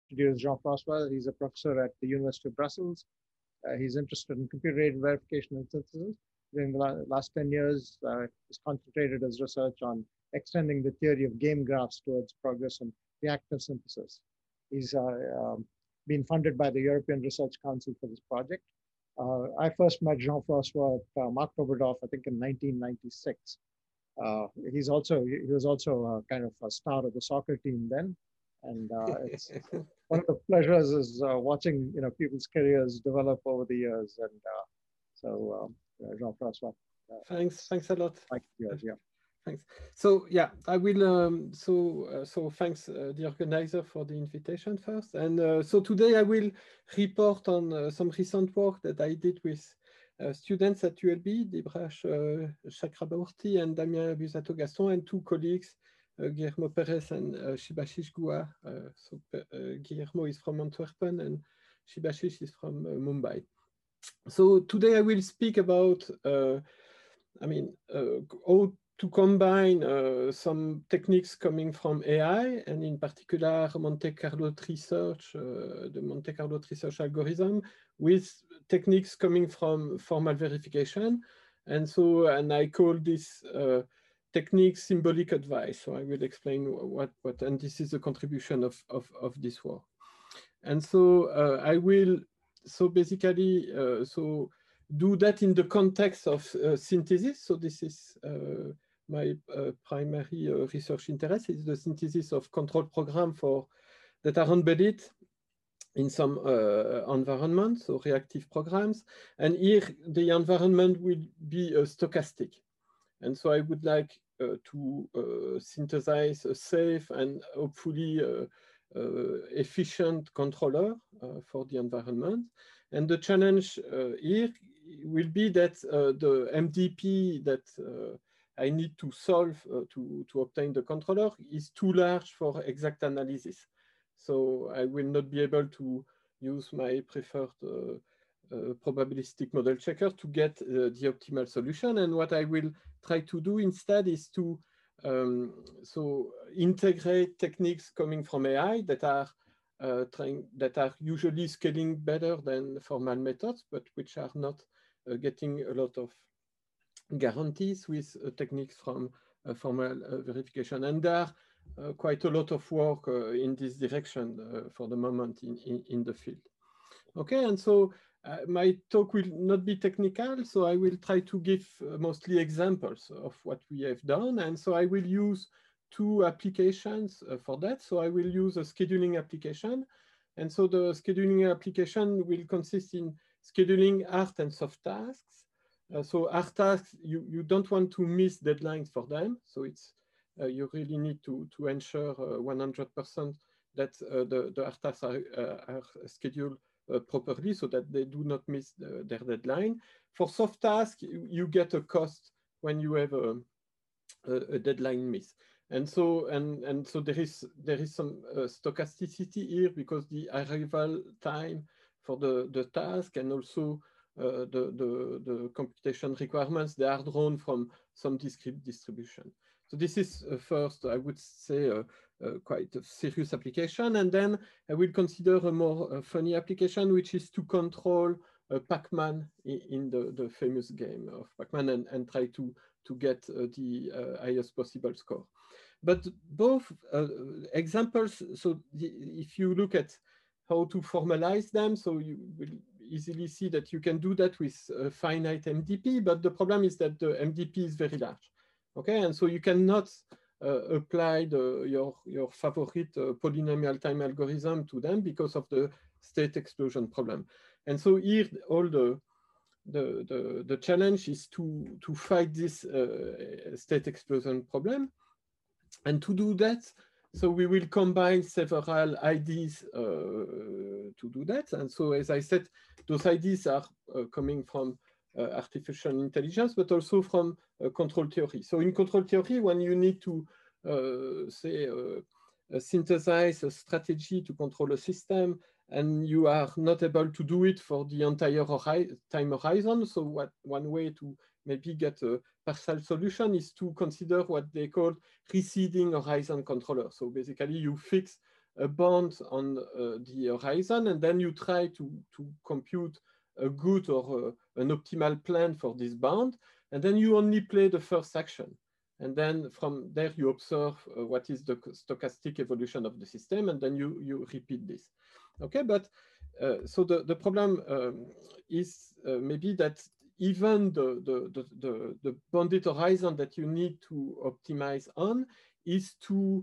introduce Jean-François. He's a professor at the University of Brussels. He's interested in computer-aided verification and synthesis. During the last 10 years, he's concentrated his research on extending the theory of game graphs towards progress in reactive synthesis. He's been funded by the European Research Council for this project. I first met Jean-François at Marc Oberdorf, I think in 1996. He was also kind of a star of the soccer team then. And it's one of the pleasures is watching people's careers develop over the years. And Jean-François. Thanks a lot. Yours, yeah. Thanks. So yeah, I will. So thanks the organizer for the invitation first. And so today I will report on some recent work that I did with students at ULB, Deebrash Chakraborty and Damien Busato-Gaston, and two colleagues, Guillermo Perez and Shibashish Guha. So Guillermo is from Antwerpen and Shibashish is from Mumbai. So today I will speak about, how to combine some techniques coming from AI, and in particular Monte Carlo research, the Monte Carlo research algorithm, with techniques coming from formal verification. And I call this technique symbolic advice. So I will explain what and this is a contribution of this work. And so I will, so basically, so do that in the context of synthesis. So this is my primary research interest, is the synthesis of control programs that are embedded in some environment, so reactive programs. And here the environment will be stochastic. And so I would like to synthesize a safe and hopefully efficient controller for the environment. And the challenge here will be that the MDP that I need to solve to obtain the controller is too large for exact analysis. So I will not be able to use my preferred probabilistic model checker to get the optimal solution. And what I will try to do instead is to integrate techniques coming from AI that are usually scaling better than formal methods, but which are not getting a lot of guarantees with techniques from formal verification. And there are quite a lot of work in this direction for the moment in the field. Okay, and so my talk will not be technical, so I will try to give mostly examples of what we have done. And so I will use two applications for that. So I will use a scheduling application. And so the scheduling application will consist in scheduling hard and soft tasks. So hard tasks, you don't want to miss deadlines for them. So it's you really need to ensure 100% that the hard tasks are scheduled properly so that they do not miss their deadline. For soft tasks, you get a cost when you have a deadline miss. And so there is some stochasticity here because the arrival time for the task and also the computation requirements, they are drawn from some discrete distribution. So this is first, I would say, quite a serious application. And then I will consider a more funny application, which is to control Pac-Man in the famous game of Pac-Man and try to get the highest possible score. But both examples, so if you look at how to formalize them, so you will easily see that you can do that with a finite MDP, but the problem is that the MDP is very large. Okay, and so you cannot apply your favorite polynomial time algorithm to them because of the state explosion problem. And so here, all the challenge is to fight this state explosion problem. And to do that, so we will combine several IDs to do that. And so, as I said, those IDs are coming from artificial intelligence, but also from control theory. So in control theory, when you need to, synthesize a strategy to control a system, and you are not able to do it for the entire time horizon, so one way to maybe get a partial solution is to consider what they call receding horizon controller. So basically you fix a bond on the horizon, and then you try to compute a good or an optimal plan for this bound, and then you only play the first action. And then from there, you observe what is the stochastic evolution of the system, and then you repeat this. Okay, but so the problem is maybe that even the bounded horizon that you need to optimize on is too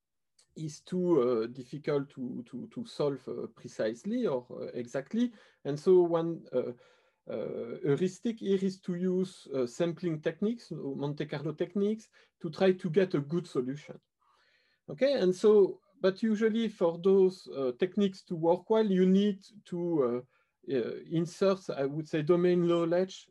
difficult to solve precisely or exactly. And so one heuristic here is to use sampling techniques, Monte Carlo techniques, to try to get a good solution. Okay, and so, but usually for those techniques to work well, you need to insert, I would say, domain knowledge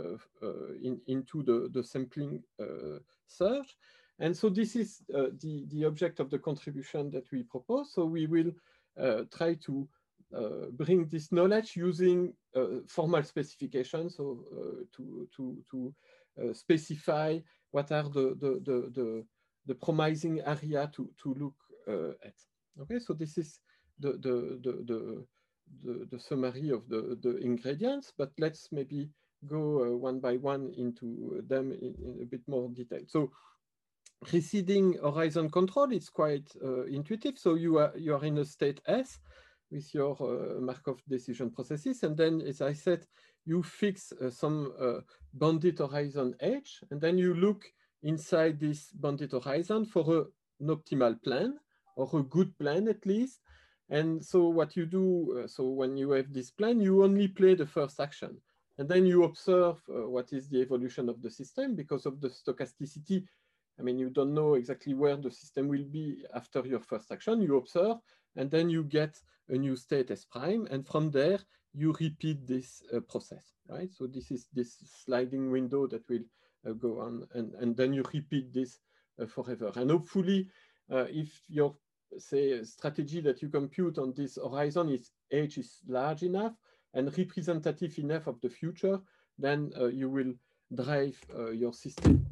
into the sampling search. And so this is the object of the contribution that we propose. So we will try to bring this knowledge using formal specifications, so to specify what are the promising area to look at. Okay, so this is the summary of the ingredients, but let's maybe go one by one into them in a bit more detail. So receding horizon control is quite intuitive. So you are in a state S with your Markov decision processes, and then, as I said, you fix some bounded horizon H, and then you look inside this bounded horizon for an optimal plan, or a good plan at least. And so what you do, so when you have this plan, you only play the first action. And then you observe what is the evolution of the system because of the stochasticity. I mean, you don't know exactly where the system will be after your first action. You observe, and then you get a new state S prime. And from there, you repeat this process, right? So this is this sliding window that will go on, and then you repeat this forever. And hopefully, if your, say, strategy that you compute on this horizon is H is large enough and representative enough of the future, then you will drive your system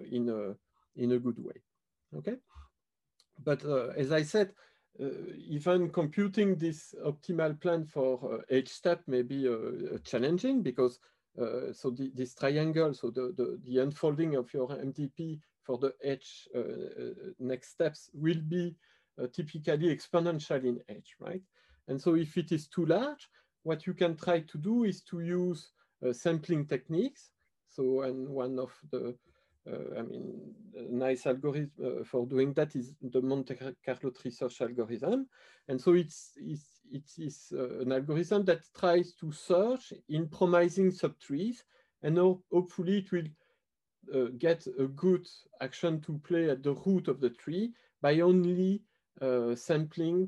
in a good way. Okay, but as I said, even computing this optimal plan for H step may be challenging because so this triangle, so the unfolding of your MDP for the H next steps will be typically exponential in H, right? And so if it is too large, what you can try to do is to use sampling techniques. So, and one of the I mean, a nice algorithm for doing that is the Monte Carlo tree search algorithm. And so it is an algorithm that tries to search in promising subtrees, and hopefully it will get a good action to play at the root of the tree by only sampling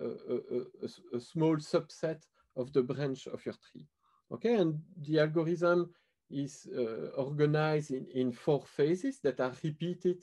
a small subset of the branch of your tree. Okay, and the algorithm is organized in 4 phases that are repeated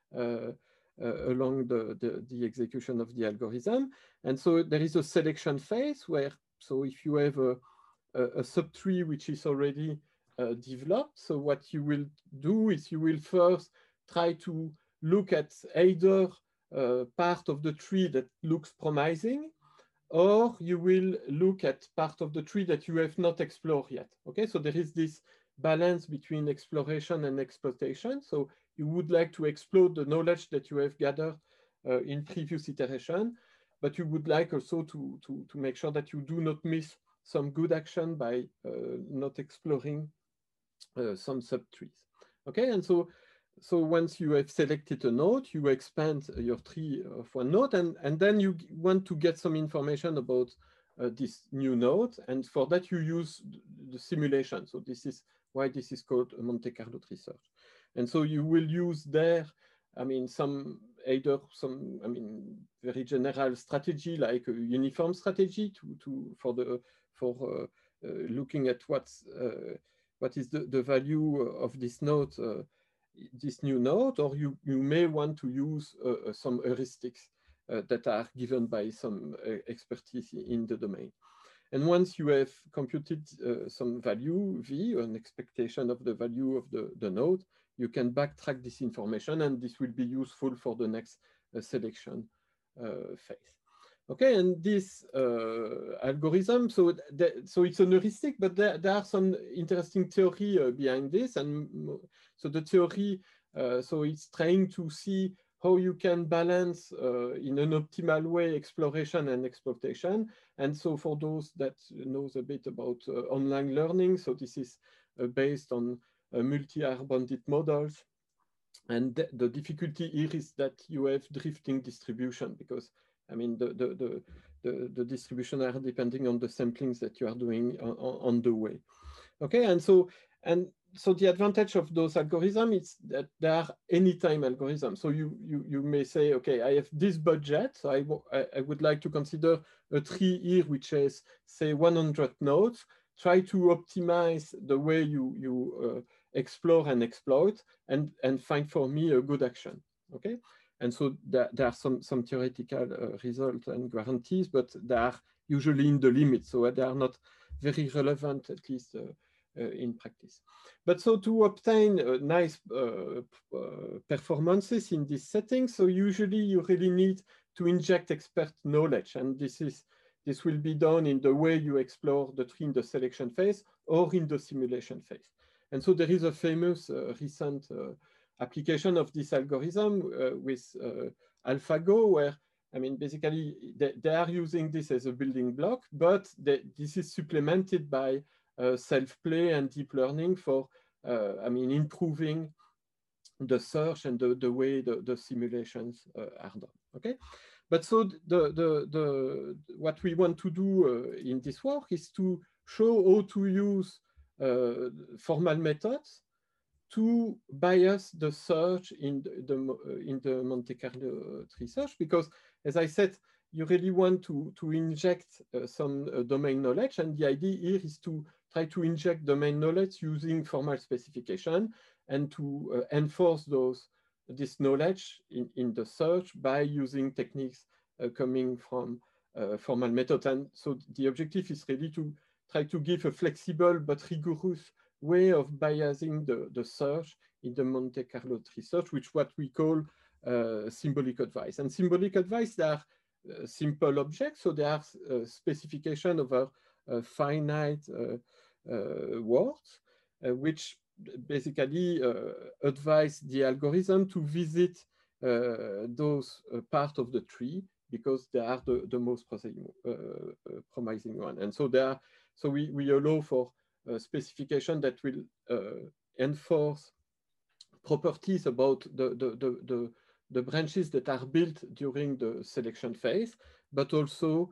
along the execution of the algorithm. And so there is a selection phase where, so if you have a subtree which is already developed, so what you will do is you will first try to look at either part of the tree that looks promising, or you will look at part of the tree that you have not explored yet. Okay, so there is this balance between exploration and exploitation. So you would like to explode the knowledge that you have gathered in previous iteration, but you would like also to make sure that you do not miss some good action by not exploring some subtrees. Okay, and so once you have selected a node, you expand your tree of one node, and then you want to get some information about this new node, and for that you use the simulation. So this is why this is called a Monte Carlo tree search. And so you will use there, I mean, either some very general strategy like a uniform strategy for looking at what is the value of this node, this new node, or you may want to use some heuristics that are given by some expertise in the domain. And once you have computed some value, V, an expectation of the value of the node, you can backtrack this information, and this will be useful for the next selection phase. Okay, and this algorithm, so it's an heuristic, but there are some interesting theory behind this. And so the theory, so it's trying to see how you can balance in an optimal way exploration and exploitation. And so for those that knows a bit about online learning, so this is based on multi-R bandit models. And the difficulty here is that you have drifting distribution, because I mean the distribution are depending on the samplings that you are doing on the way. Okay, and so the advantage of those algorithms is that they are anytime algorithms. So you may say, okay, I have this budget, so I would like to consider a tree here which has, say, 100 nodes. Try to optimize the way you explore and exploit, and find for me a good action. Okay, and so there are some theoretical results and guarantees, but they are usually in the limit, so they are not very relevant, at least in practice. But so to obtain nice performances in this setting, so usually you really need to inject expert knowledge, and this will be done in the way you explore the tree in the selection phase or in the simulation phase. And so there is a famous recent application of this algorithm with AlphaGo, where I mean, basically, they are using this as a building block, but this is supplemented by self-play and deep learning for, I mean, improving the search and the way the simulations are done. Okay, but so what we want to do in this work is to show how to use formal methods to bias the search in the Monte Carlo tree search, because, as I said, you really want to inject some domain knowledge, and the idea here is to try to inject domain knowledge using formal specification and to enforce this knowledge in the search by using techniques coming from formal methods. And so the objective is really to try to give a flexible but rigorous way of biasing the search in the Monte Carlo tree search, which what we call symbolic advice. And symbolic advice, they are simple objects, so they are specification over finite words, which basically advise the algorithm to visit those part of the tree because they are the most promising one. And so we allow for specification that will enforce properties about the branches that are built during the selection phase, but also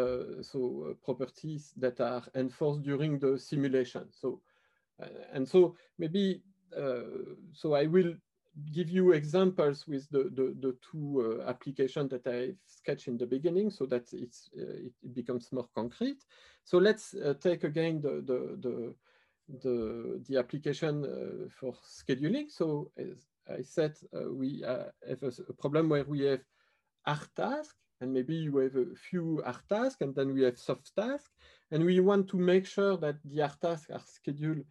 properties that are enforced during the simulation. So and so maybe so I will give you examples with the two applications that I sketched in the beginning, so that it becomes more concrete. So let's take again the application for scheduling. So as I said, we have a problem where we have hard tasks, and maybe you have a few hard tasks, and then we have soft tasks, and we want to make sure that the hard tasks are scheduled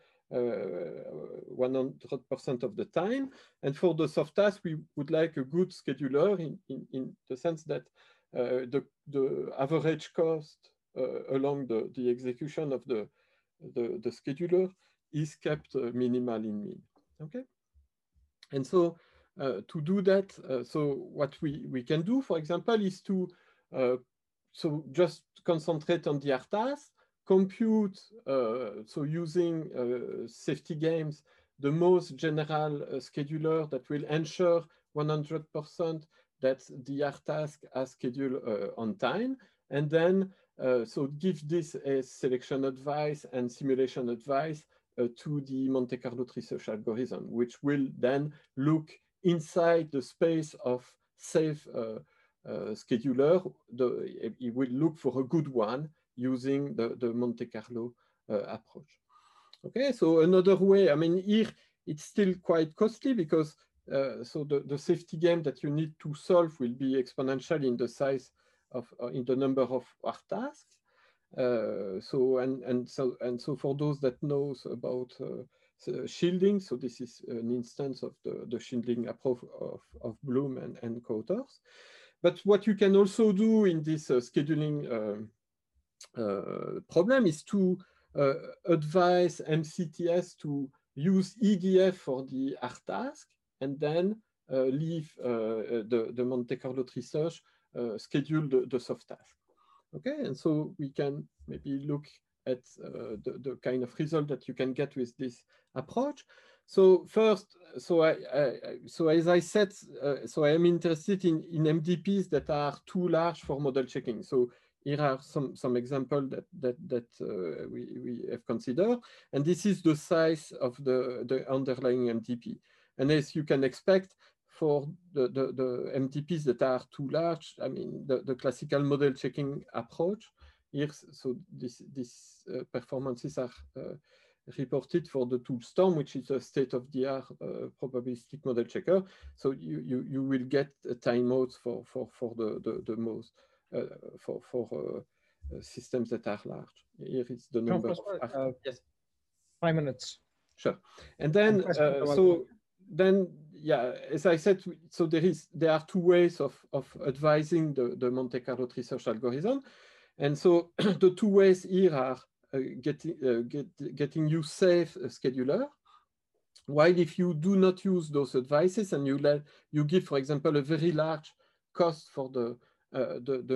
100% of the time. And for the soft task, we would like a good scheduler in the sense that the average cost along the execution of the scheduler is kept minimal in mean. Okay, and so to do that, so what we can do, for example, is to so just concentrate on the hard task, compute, so using safety games, the most general scheduler that will ensure 100% that the hard task are scheduled on time, and then so give this as selection advice and simulation advice to the Monte Carlo tree search algorithm, which will then look inside the space of safe scheduler. It will look for a good one using the Monte Carlo approach. Okay, so another way, I mean, here it's still quite costly because so the safety game that you need to solve will be exponential in the size of in the number of hard tasks. So for those that knows about shielding, so this is an instance of the shielding approach of Bloom and co-authors. But what you can also do in this scheduling problem is to advise MCTS to use EDF for the hard task and then leave the Monte Carlo tree search schedule the soft task. Okay, and so we can maybe look at the kind of result that you can get with this approach. So first, so as I said, so I am interested in MDPs that are too large for model checking. So here are some examples that we have considered, and this is the size of the underlying MDP. And as you can expect, for the MDPs that are too large, I mean, the classical model checking approach here, so these performances are reported for the tool Storm, which is a state-of-the-art probabilistic model checker. So you will get timeouts for the most for systems that are large. Here is the number of yes. 5 minutes. Sure. And then yeah, as I said, so there are two ways of advising the Monte Carlo tree search algorithm. And so the two ways here are getting you safe scheduler, while if you do not use those advices and you give, for example, a very large cost for the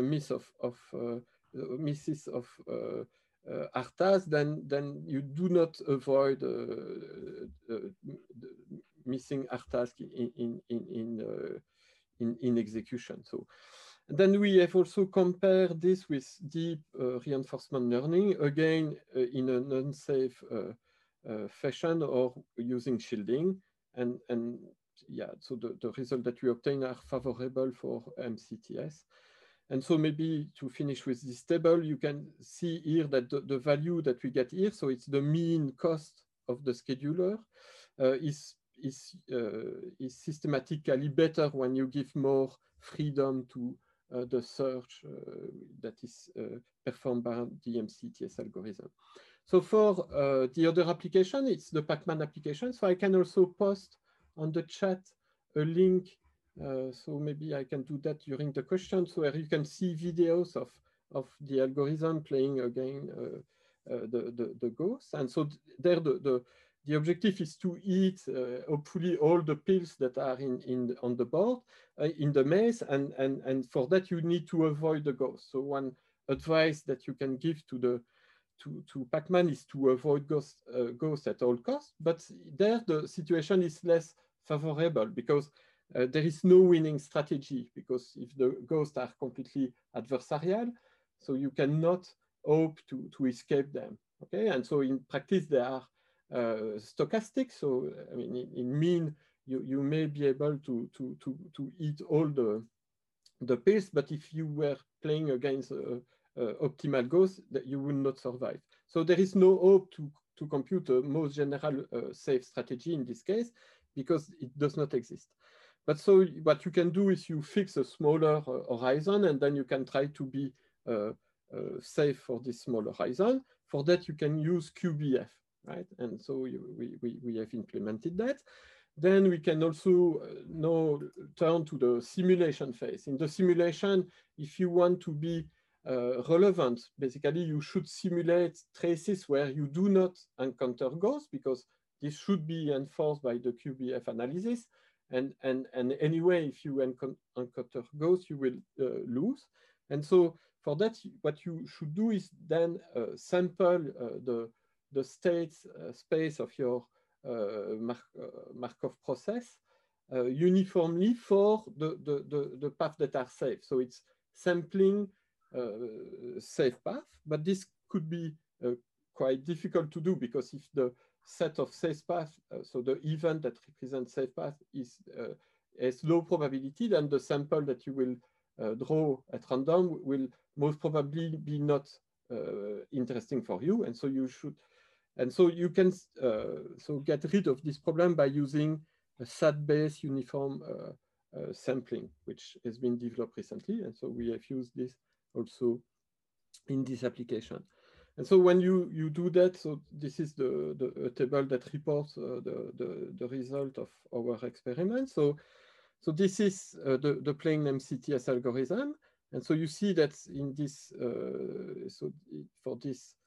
misses of ARTAS, then you do not avoid missing ARTAS in execution. So then we have also compared this with deep reinforcement learning, again in an unsafe fashion or using shielding, and yeah, so the results that we obtain are favorable for MCTS. And so maybe to finish with this table, you can see here that the value that we get here, so it's the mean cost of the scheduler, is systematically better when you give more freedom to the search that is performed by the MCTS algorithm. So for the other application, it's the Pacman application. So I can also post on the chat a link. So maybe I can do that during the questions, where you can see videos of the algorithm playing again the ghost. And so there the objective is to eat hopefully all the pills that are on the board in the maze, and for that you need to avoid the ghost. So one advice that you can give to Pacman is to avoid ghost at all costs. But there the situation is less favorable because there is no winning strategy, because if the ghosts are completely adversarial, so you cannot hope to escape them. Okay, and so in practice they are stochastic. So I mean, in mean, you may be able to eat all the pills, but if you were playing against optimal ghosts, that you will not survive. So there is no hope to compute a most general safe strategy in this case, because it does not exist. But so what you can do is you fix a smaller horizon, and then you can try to be safe for this smaller horizon. For that, you can use QBF, right? And so we have implemented that. Then we can also now turn to the simulation phase. In the simulation, if you want to be relevant, basically you should simulate traces where you do not encounter ghosts, because this should be enforced by the QBF analysis. And anyway, if you encounter ghosts, you will lose. And so for that, what you should do is then sample the state space of your Markov process uniformly for the paths that are safe. So it's sampling safe path, but this could be quite difficult to do, because if the set of safe paths, so the event that represents safe path has low probability, then the sample that you will draw at random will most probably be not interesting for you, and so you should. And so you can so get rid of this problem by using a SAT-based uniform sampling, which has been developed recently. And so we have used this also in this application. And so when you do that, so this is the table that reports the result of our experiment. So So this is the plain MCTS algorithm. And so you see that in this, for this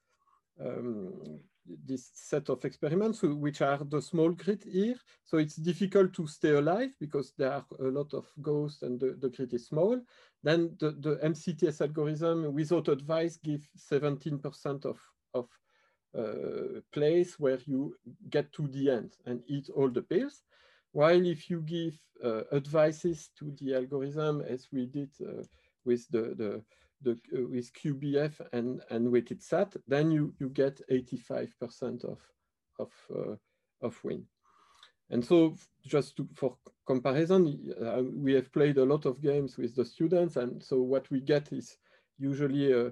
this set of experiments, which are the small grid here. So it's difficult to stay alive because there are a lot of ghosts and the grid is small. Then the MCTS algorithm without advice gives 17% of place where you get to the end and eat all the pills. While if you give advices to the algorithm, as we did with with QBF and weighted SAT, then you get 85% of win. And so just for comparison, we have played a lot of games with the students, and so what we get is usually a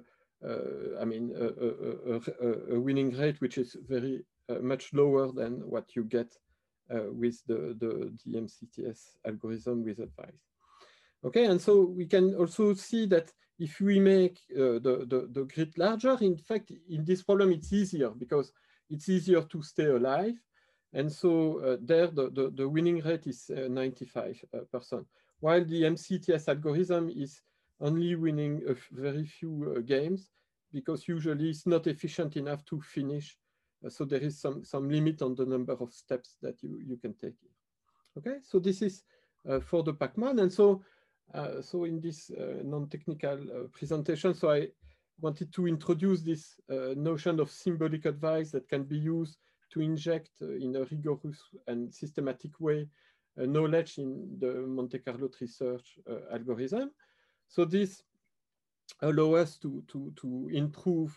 winning rate which is very much lower than what you get with the MCTS algorithm with advice. Okay, and so we can also see that if we make the grid larger, in fact, in this problem, it's easier because it's easier to stay alive. And so there, the winning rate is 95%, while the MCTS algorithm is only winning a very few games because usually it's not efficient enough to finish. So there is some limit on the number of steps that you can take here. Okay, so this is for the Pacman. And so in this non-technical presentation, so I wanted to introduce this notion of symbolic advice that can be used to inject in a rigorous and systematic way knowledge in the Monte Carlo research algorithm. So this allows us to improve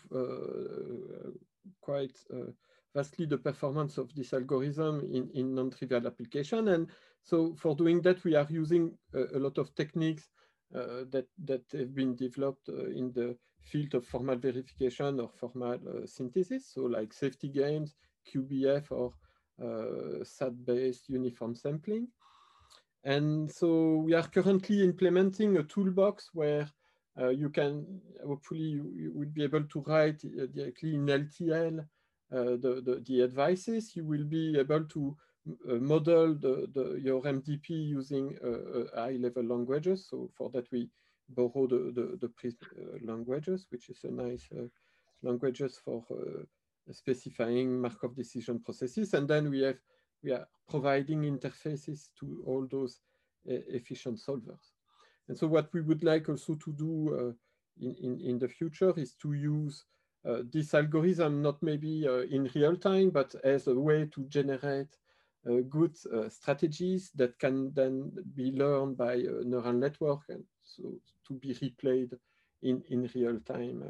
quite vastly the performance of this algorithm in non-trivial application. And so for doing that, we are using a lot of techniques that have been developed in the field of formal verification or formal synthesis. So like safety games, QBF, or SAT-based uniform sampling. And so we are currently implementing a toolbox where you can, hopefully you will be able to write directly in LTL the advices. You will be able to model your MDP using high-level languages. So for that, we borrow the Prism languages, which is a nice languages for specifying Markov decision processes. And then we are providing interfaces to all those efficient solvers. And so what we would like also to do in the future is to use this algorithm, not maybe in real time, but as a way to generate good strategies that can then be learned by a neural network and so to be replayed in real time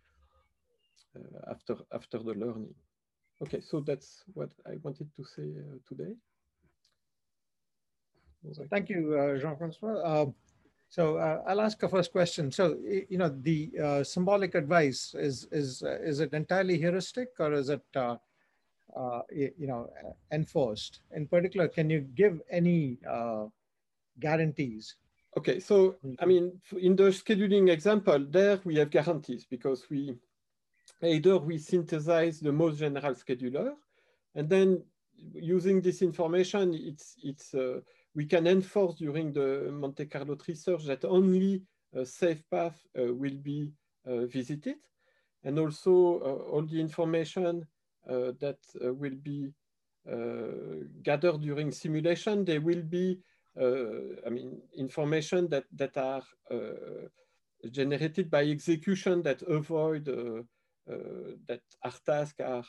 after the learning. Okay, so that's what I wanted to say today. So thank you, Jean-Francois. So I'll ask a first question. So, you know, the symbolic advice, is it entirely heuristic, or is it, you know, enforced? In particular, can you give any guarantees? Okay, so I mean, in the scheduling example, there we have guarantees because we synthesize the most general scheduler, and then using this information, we can enforce during the Monte Carlo research that only a safe path will be visited, and also all the information that will be gathered during simulation, there will be I mean, information that are generated by execution that avoid that our tasks are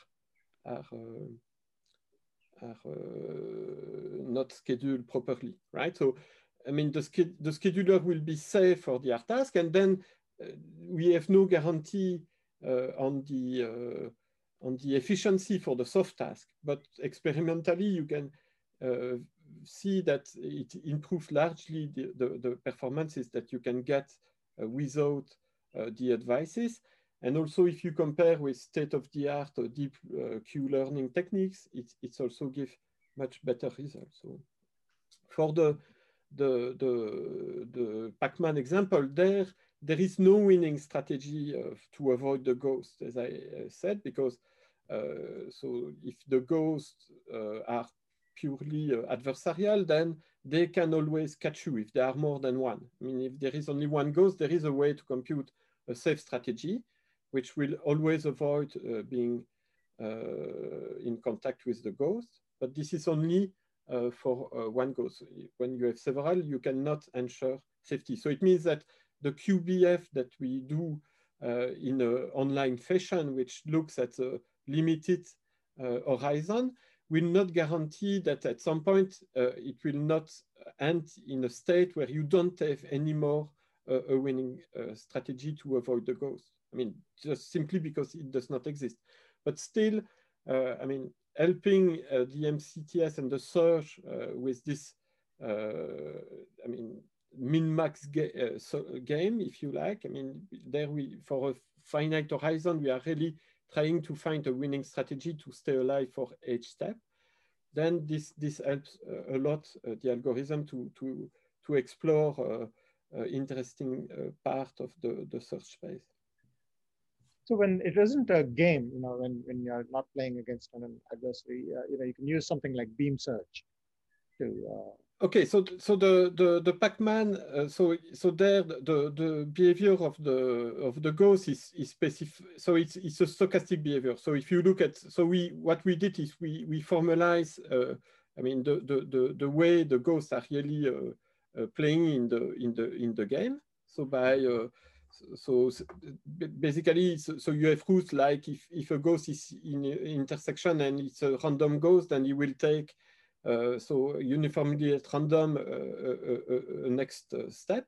not scheduled properly, right? So, I mean, the scheduler will be safe for the hard task, and then we have no guarantee on the efficiency for the soft task. But experimentally, you can see that it improves largely the performances that you can get without the advices. And also, if you compare with state-of-the-art deep Q learning techniques, it's also give much better results. So, for the Pacman example, there is no winning strategy to avoid the ghost, as I said, because so if the ghosts are purely adversarial, then they can always catch you if there are more than one. I mean, if there is only one ghost, there is a way to compute a safe strategy, which will always avoid being in contact with the ghost. But this is only for one ghost. When you have several, you cannot ensure safety. So it means that the QBF that we do in an online fashion, which looks at a limited horizon, will not guarantee that at some point it will not end in a state where you don't have any more a winning strategy to avoid the ghost. I mean, just simply because it does not exist. But still, I mean, helping the MCTS and the search with this, I mean, min-max game, if you like. I mean, there we, for a finite horizon, we are really trying to find a winning strategy to stay alive for each step. Then this helps a lot the algorithm to explore interesting part of the search space. So when it isn't a game, you know, when you're not playing against an adversary, you know, you can use something like beam search to. Okay, so the Pac-Man, so there the behavior of the ghost is specific. So it's a stochastic behavior. So if you look at, so what we did is we formalize. I mean the way the ghosts are really playing in the game. So by so basically, so you have rules like if a ghost is in an intersection and it's a random ghost, then you will take. So uniformly at random next step,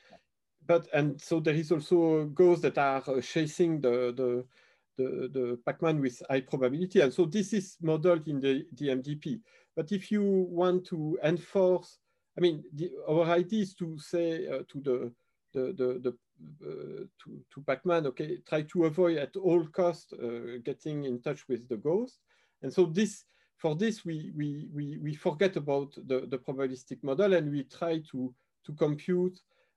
and so there is also ghosts that are chasing the Pac-Man with high probability, and so this is modeled in the MDP. But if you want to enforce, I mean, our idea is to say to to Pac-Man, okay, try to avoid at all costs getting in touch with the ghost, and so this. For this, we forget about the probabilistic model and we try to compute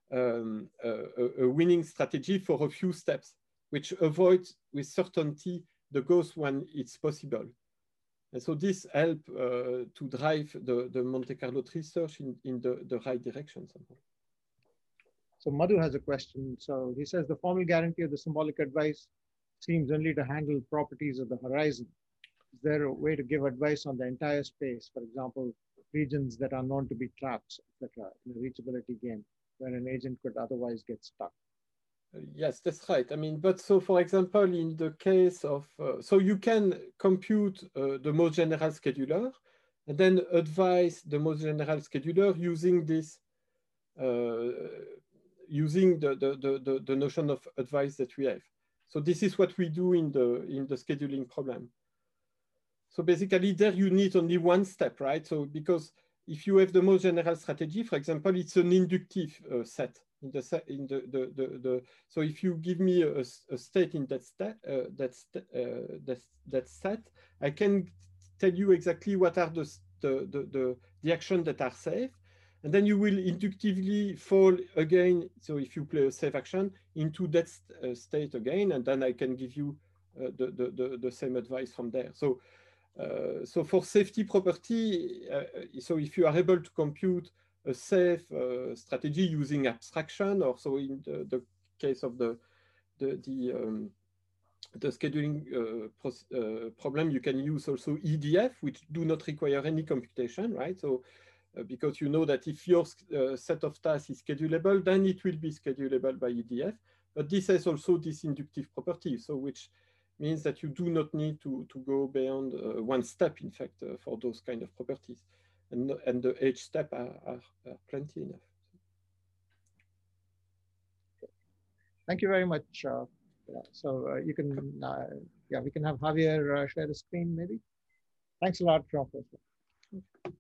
a winning strategy for a few steps, which avoids with certainty the ghost when it's possible. And so this helps to drive the Monte Carlo tree search in the right direction somehow. So Madhu has a question. So he says the formal guarantee of the symbolic advice seems only to handle properties of the horizon. Is there a way to give advice on the entire space? For example, regions that are known to be traps, etc., in a reachability game, where an agent could otherwise get stuck. Yes, that's right. I mean, but so for example, in the case of, so you can compute the most general scheduler and then advise the most general scheduler using this, using the notion of advice that we have. So this is what we do in the scheduling problem. So basically there you need only one step, right? So because if you have the most general strategy, for example, it's an inductive set. So if you give me a state in that set, I can tell you exactly what are the actions that are safe, and then you will inductively fall again. So if you play a safe action into that state again, and then I can give you the same advice from there. So so for safety property, so if you are able to compute a safe strategy using abstraction, or so in the case of the scheduling problem, you can use also EDF, which do not require any computation, right? So because you know that if your set of tasks is schedulable, then it will be schedulable by EDF. But this has also this inductive property, so which means that you do not need to go beyond one step, in fact, for those kind of properties. And the edge step are plenty enough. Thank you very much. So you can, yeah, we can have Javier share the screen maybe. Thanks a lot, Jean-François.